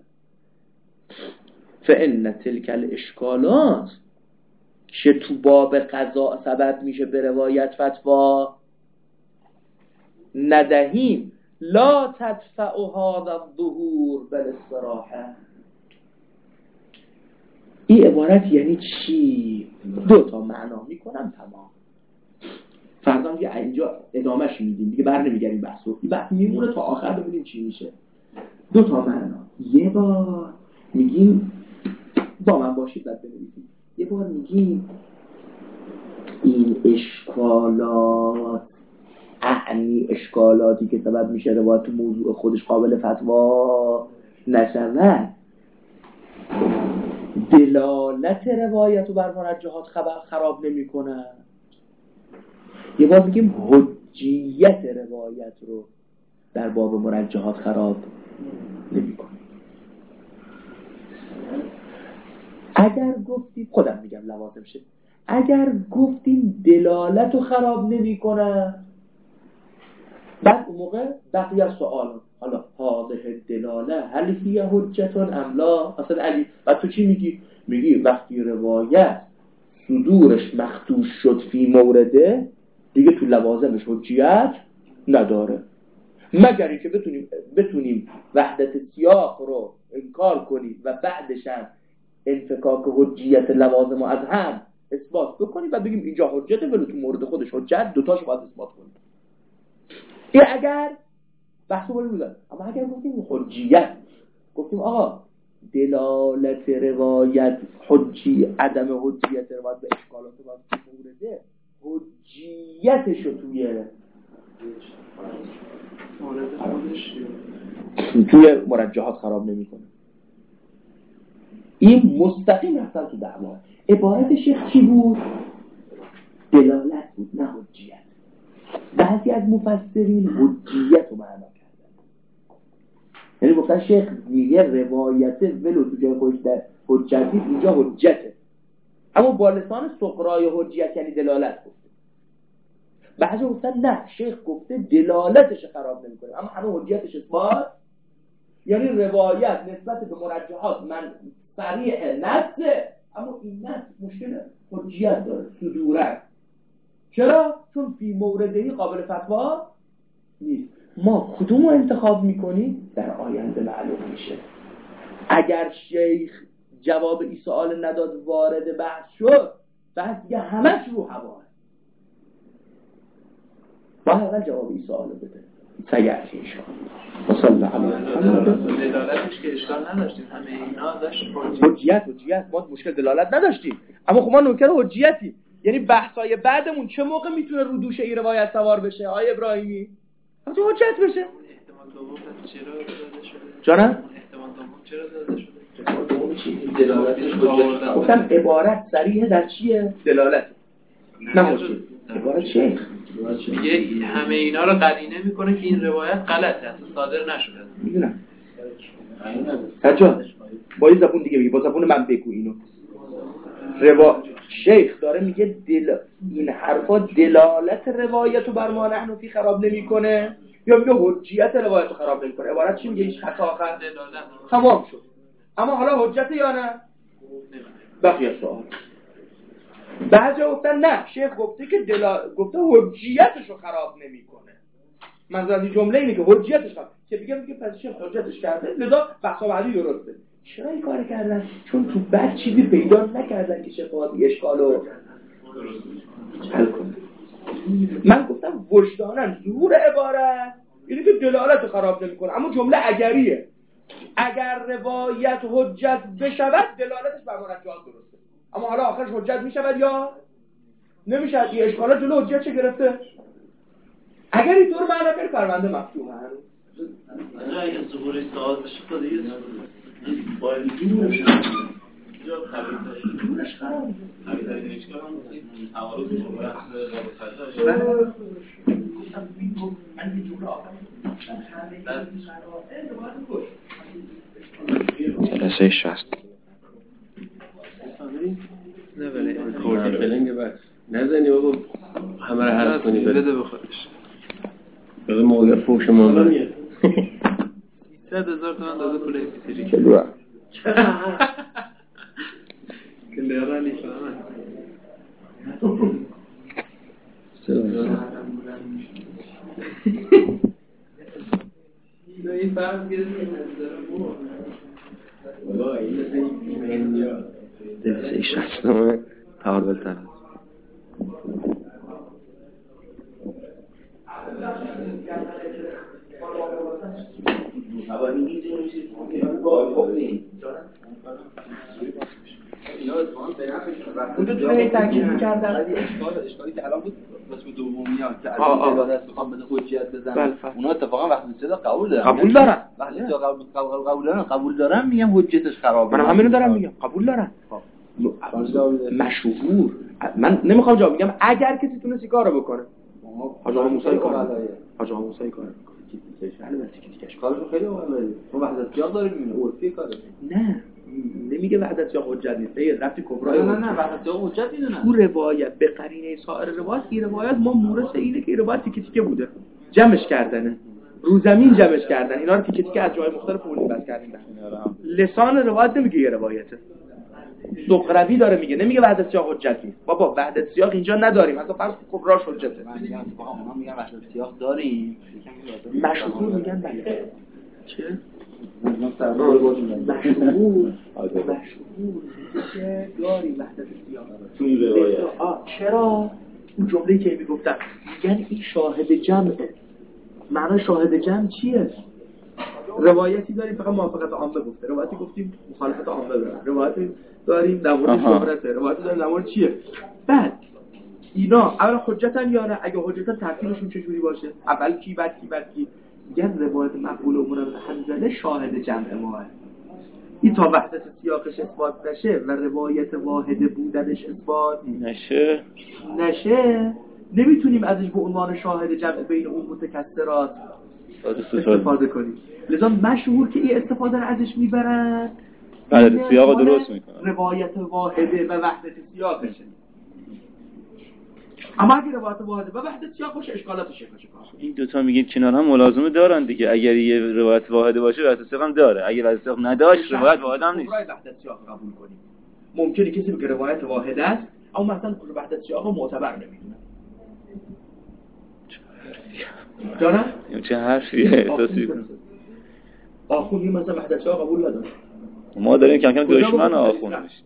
فان تلك الاشکالات که تو باب قضا سبب میشه به روایت فتوا ندهیم لا تدفع هذا الظهور بالاستراحه. این عبارت یعنی چی؟ دو تا معنا میکنم تمام. فردا دیگه اینجا ادامهش میدیم دیگه، بر نمیگردیم بحثو، این بحث میمونه تا آخر ببینیم چی میشه. دو تا معنا. یه بار میگیم با من باشید بعد بنویسید. یه بار میگیم این اشکالات اعنی اشکالاتی که سبب میشه روایت تو موضوع خودش قابل فتوا نشود، دلالت روایت رو بر مرجحات خراب نمی کنه. یه بار میگیم حجیت روایت رو در باب مرجحات خراب نمی کنه. اگر گفتیم خودم میگم لوازم شه، اگر گفتیم دلالت رو خراب نمی کنه بعد اون موقع بقیه سوال حالا هذه دلاله هل هی حجتون ام لا. اصلا علی بعد تو چی میگی؟ میگی وقتی روایت صدورش مخدوش شد فی مورده دیگه تو لوازمش حجیت نداره، مگر اینکه بتونیم وحدت سیاق رو انکار کنیم و بعدش هم انفکاک حجیت لوازم رو از هم اثبات بکنیم و بگیم اینجا حجته ولی تو مورد خودش حجت، دوتاشو باید اثبات کنیم. این اگر بحثو باید میدن. اما اگر گفتیم حجیت، گفتیم آقا دلالت روایت عدم حجیت روایت به اشکالات باید تو مورده حجیتشو توی مرجحات خراب نمی کنه. این مستقیم رفتن تو دعوا. عبارت شیخ چی بود؟ دلالت بود نه حجیت. بعضی از مفسرین حجیت رو معنا کردن، یعنی گفتن شیخ میگه روایت ولو تو جای خودش در حجت نیست، اینجا حجته، اما با لسان سقرای حجیت یعنی دلالت گفته. بعضی گفتن نه شیخ گفته دلالتش خراب نمیکنه اما همه حجیتش اثبات یعنی روایت نسبت به مرجحات من صریح نصه، اما این نص مشکل حجیت داره، صدورت. چرا؟ چون فی موردهی قابل فتوا نیست. ما کدوم رو انتخاب میکنیم در آینده معلوم میشه. اگر شیخ جواب این سوال نداد وارد بحث شد، بعد دیگه همش رو هواه. باید اول جواب این سوال بده. سیعتی انشاءالله. دلالتش که اشکال نداشتیم، همه اینا داشت حجیت ما مشکل دلالت نداشتیم، اما خب ما نوکر حجیتی. یعنی بحثای بعدمون چه موقع میتونه رو دوش این روایت سوار بشه آقای ابراهیمی؟ وقتی حجت بشه. احتمال دوم پس چرا داده شده؟ جانم؟ احتمال دوم چرا داده شده؟ دوم چی؟ دلالتش حجت. گفتم عبارت صریح در چیه؟ دلالت. نه حجت. عبارت شیخ. میگه همه اینا رو قرینه میکنه که این روایت غلطه، اصلا صادر نشده. میدونم. سجاد با این زبون دیگه بگی، با زبون من بگو اینو. شیخ داره میگه این حرفا دلالت روایتو بر ما نحن فی خراب نمیکنه یا میگه حجیت روایتو خراب نمیکنه؟ عبارت چی میگه؟ هیچ خط آخر دلالت تمام شد. اما حالا حجت یا نه؟ بقیه سوال. بعضی گفتن نه، شیخ گفته که گفته حجیتشو خراب نمیکنه. منظور از این جمله اینه که حجیتش خراب، که میگه پس شیخ حجتش کرده، لذا بحثا بعدی درسته. چرا این کار کردن؟ چون تو بعد چیزی پیدا نکردن که شفاعت اشکالو حل کنه. من گفتم وجدانن ظهور عبارت اینه که دلالت خراب نمیکنه، اما جمله اگریه. اگر روایت حجت بشود دلالتش بر مرجحات درسته، اما حالا آخرش حجت میشود یا نمیشود؟ این اشکالات جلو حجت چه گرفته؟ اگر اینطور معنا کنی پرونده مفتوحه. اگه ظهور ساز بشه خود دیگه باید جورش جورش خراب جلسه 60 نه ولی فلنگ بس نزنی بابا، همه رو حذف کنی بده به خودش. بده موقع فوش ما 300,000 تومان داده پول MP3 چلوه که لیرا نیفهمه این فرض گرفت جلسه 60 تعال بالتنس اونجا تو این تاکید می‌کردن اشکالی که الان بود قسم دومیات که الان دلالت می‌خوام بده حجیت بزنن، اونا اتفاقا وقتی صدا قبول دارن وقتی قبول دارن میگم حجتش خرابه. من همینو دارم میگم قبول دارن. مشهور من نمیخوام جواب میگم اگر کسی تونست کارو بکنه. حاج آقا موسی کار البته که دیگه کارشون خیلی مهمه. ما وحدت سیاق داریم میبینیم عرفی کاره. نه نمیگه وحدت سیاق حجت نیست، یه رفتی کبرای نه وحدت سیاق حجت میدونن. تو روایت به قرینه سایر روایت این روایت ما مورث اینه که این روایت تیکه تیکه بوده، جمعش کردنه رو زمین جمعش کردن، اینا رو تیکه تیکه از جای مختلف پول بس کردن. لسان روایت نمیگه یه روایته. سقروی داره میگه، نمیگه وحدت سیاق حجت نیست. بابا وحدت سیاق اینجا نداریم، اصلا فرض کبراش حجته. من میگم اونا میگن وحدت سیاق داریم، مشهور میگن بله. چه؟ مشهور که داری وحدت سیاق تو این روایت. چرا؟ اون جمله‌ای که میگفتن میگن این شاهد جمعه. معنی شاهد جمع چیه؟ روایتی داریم فقط موافقت عامه گفته، روایتی گفتیم مخالفت عامه داره، روایتی داریم در مورد شهرته، روایتی داریم در مورد چیه. بعد اینا اولا حجتن یا نه؟ اگه حجتن ترتیبشون چجوری باشه؟ اول کی بعد کی؟ میگن روایت مقبول عمر بن حنظله شاهد جمع ماه. این تا وحدت سیاقش اثبات نشه و روایت واحده بودنش اثبات نشه نمیتونیم ازش به عنوان شاهد جمع بین اون متکثرات استفاده کنیم. لذا مشهور که این استفاده رو ازش میبرن وحدت سیاق درست میکنن، روایت واحده و وحدت سیاقشه. اما اگه روایت واحده و وحدت سیاق باشه اشکالاتش کار. این دوتا میگید کنار هم ملازمه دارن دیگه. اگر یه روایت واحده باشه وحدت سیاق هم داره، اگه وحدت سیاق نداشت روایت واحد هم نیست. وحدت سیاق قبول کنیم. ممکنه کسی بگه روایت واحده است اما مثلا وحدت سیاق معتبر نمیدونه. داره؟ چه حرفیه احساسی؟ آخوندی مثلا وحدت سیاق قبول نداره. ما داریم کم کم دشمن آخوند میشیم.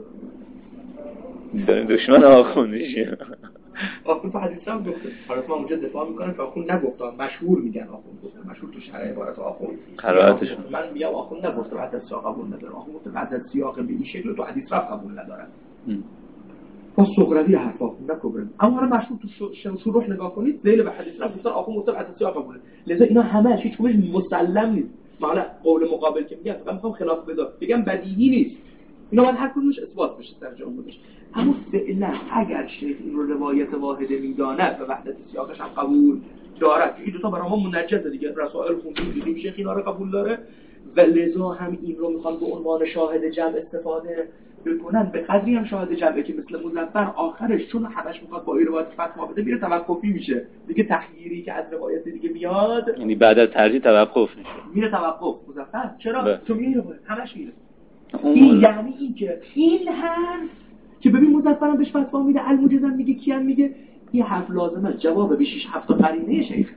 داریم دشمن آخوند میشیم. آخوند تو حدیث هم گفته. حالا ما اونجا دفاع میکنن که آخوند نگفته، مشهور میگن آخوند گفته. مشهور تو شرح عبارت آخوند. قرائتشون. من میگم آخوند نگفته وحدت سیاق قبول نداره. آخوند گفته وحدت سیاق به این شکل تو حدیث رفت قبول نداره. با صغروی حرف آخوند نکبرن. اما حالا مشهور تو شروح نگاه کنید ذیل به حدیث رفت گفتن آخوند گفته وحدت سیاق قبوله. لذا اینا همش هیچ کدومش مسلم نیست. حالا قول مقابل که میگم فقط میخوام خلاف بگم بدیهی نیست. اینا باید هر کدومش اثبات بشه سر جای خودش. اما فعلا اگر شیخ این رو روایت واحده میداند و وحدت سیاقش هم قبول دارد که این دو تا برای ما منجزه دیگه، رسائل خوندیم دیدیم شیخ اینا رو قبول داره و لذا هم این رو میخوان به عنوان شاهد جمع استفاده بکنن. به قدری هم شاهد جمعه که مثل مظفر آخرش چون همش میخواد با این روایت فتوا بده میره توقفی میشه دیگه، تخییری که از روایت دیگه میاد یعنی بعد از ترجیح توقف میشه، میره توقف. مظفر چرا؟ چون میره همش میره. این یعنی این که این حرف که ببین مظفرم بهش فتوا میده، الموجزم میگه، کیان میگه، این حرف لازمه جواب به 6-7 قرینه شیخ.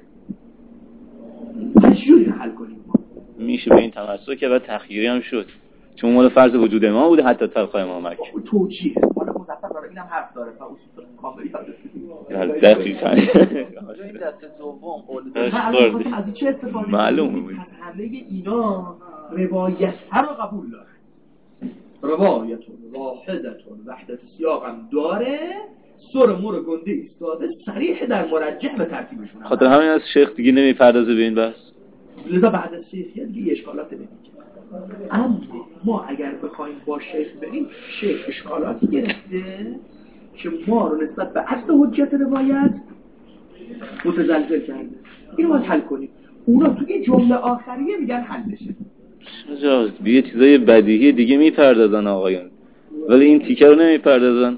چجوری حل کنیم ما؟ میشه به این تمسک که بعد تخییری هم شد چون مال فرض وجود ما بوده حتی تلقای ما مکه توجیه. حالا مظفر داره اینم حرف داره تا اصول کاملی یاد دقیقاً این دسته دوم قول از چه استفاده معلومه پس همه اینا روایت ها رو قبول داره. روایت واحدتون وحدت سیاق هم داره، سر مور گنده ایستاده صریح در مرجح به ترتیبشون. خاطر همین از شیخ دیگه نمیپردازه به این بحث. لذا بعد از شیخیت دیگه اشکالات نمیگه. اما ما اگر بخوایم با شیخ بریم، شیخ اشکالاتی گرفته که ما رو نسبت به اصل حجت روایت متزلزل کرده. اینو باید حل کنیم. اونا توی جمله آخریه میگن حل بشه. شجاعت یه چیزای بدیهی دیگه میپردازن آقایان ولی این تیکه رو نمیپردازن.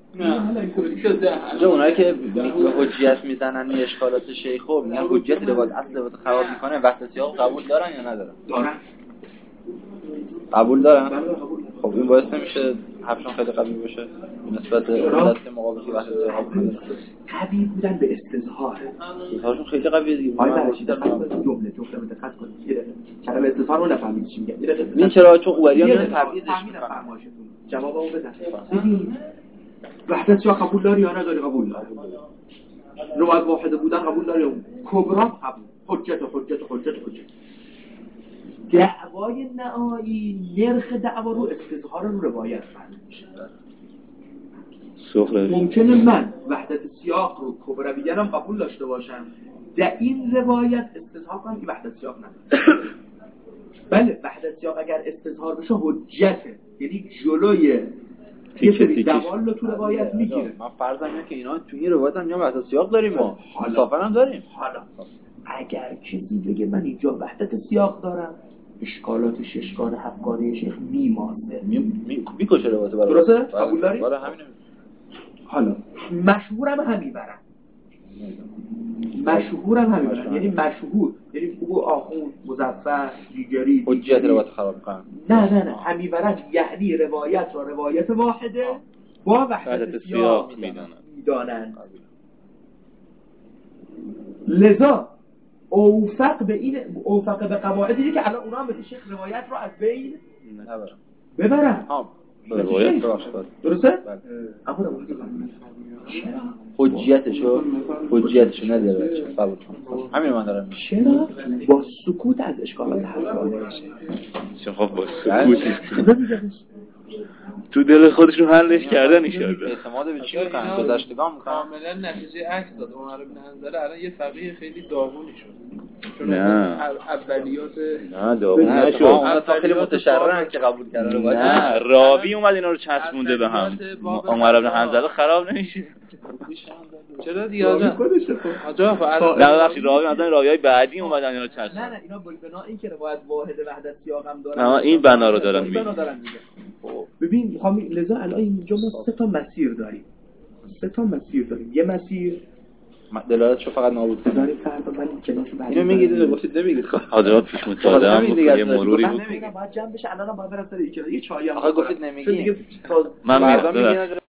نه اونایی که به حجیت میزنن این اشکالات شیخو میگن حجت روایت اصل روایت خراب میکنه، وحدت سیاق قبول دارن یا ندارن؟ دارن. قبول دارن؟ خب این باعث نمیشه حرفشون خیلی قوی باشه نسبت به دست مقابل که وحدت سیاق قبول ندارن. قوی بودن به استظهار. استظهارشون خیلی قویه دیگه. جمله به دقت کنید. کلمه استظهار رو نفهمید چی میگه. این چرا؟ چون اوری‌ها میان تبعیضش میکنن. جوابمو بده. ببین وحدت سیاق قبول داری یا نداری؟ قبول داری. روایت واحده بودن قبول داری یا کبرا قبول. حجت. دعوای نهایی نرخ دعوا رو استظهار رو روایت معلوم میشه. ممکنه من وحدت سیاق رو کبرویانم قبول داشته باشم، در این روایت استظهار کنم که وحدت سیاق نداره. بله وحدت سیاق اگر استظهار بشه حجته، یعنی جلوی یه سری دوال رو تو روایت میگیره. من فرضم اینه که اینا تو این روایت هم میگن وحدت سیاق داریم، ما مسافر هم داریم. حالا اگر کسی بگه من اینجا وحدت سیاق دارم، اشکالاتش اشکال افکاری شیخ میمانده، میکشه روایت برای درسته؟ قبول داری؟ برای همین. حالا مشهورم همیبرن. یعنی مشهور یعنی او آخوند مظفر دیگری حجت روایت خراب میکنن. نه همیبرن یعنی روایت را روایت واحده با وحدت سیاق میدانند. لذا اوفق به قواعدی که الان اونا هم مثل شیخ روایت رو از بین ببرن. روایت درسته؟ اما حجیتشو نداره قبول کنم. همین من دارم. چرا؟ با سکوت از اشکالات حل کنه. چرا با سکوت؟ تو دل خودشون حلش کردن ایشالله. اعتماد به چی میکنن؟ گذشتگان میکنن. کاملا نتیجه عکس داد. عمر بن حنظله الان یه فقیه خیلی داغونی شد. چون نه اولیات نه داغون نشد. اون خیلی متشرعن که قبول کردن. نه راوی اومد اینا رو چسبونده به هم. عمر بن حنظله خراب نمیشه. چرا دیگه نه راوی مثلا راویای بعدی اومدن اینا رو چسبوندن. نه اینا بنا اینکه روایت واحد وحدت سیاق هم دارن. این بنا رو دارن میگن. ببین میخوام لذا الان اینجا ما 3 تا مسیر داریم. سه تا مسیر داریم. یه مسیر دلالتشو فقط نابود کنیم. بذاریم فردا ولی کلاس بعدی اینو میگید گفتید نمیگید حاضرات پیش متعاده هم یه مروری بود. باید جمع بشه. الان باید برم سر یه چایی هم آخه گفتید نمیگید. من میگم